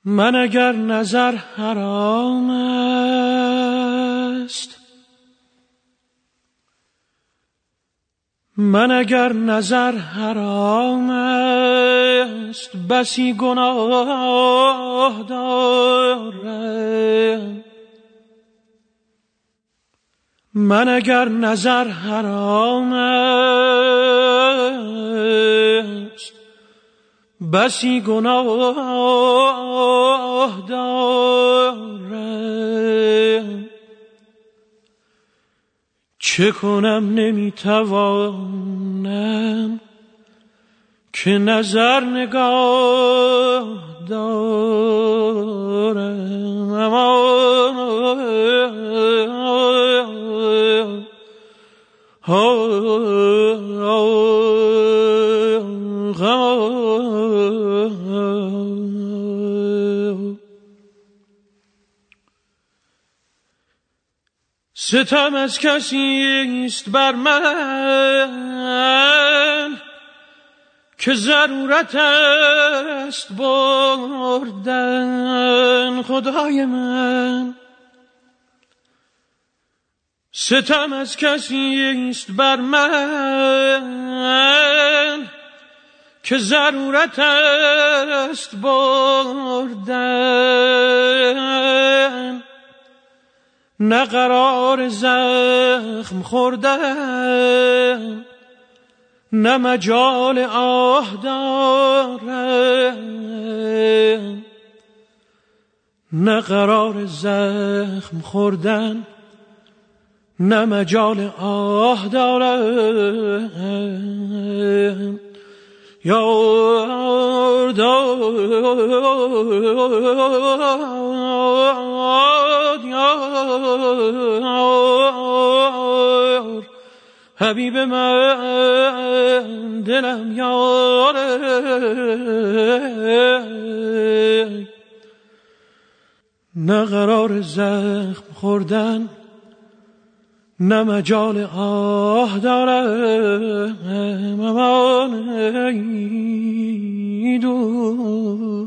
من اگر نظر حرام است، من اگر نظر حرام است، بسی گناه دارم. من اگر نظر حرام است، بسی گناه دارم. چه کنم نمیتوانم که نظر نگاه دارم. ستم از کسی است بر من که ضرورت است بردن. خدای من، ستم از کسی است بر من که ضرورت است بردن. نه قرار زخم خوردن، نه مجال آه دارم. نه قرار زخم خوردن، نه مجال آه دارم. یار داد یار، حبیب من دلم یاره. نه قرار زخم خوردن، نه مجال آه دارم. امان ای دوست.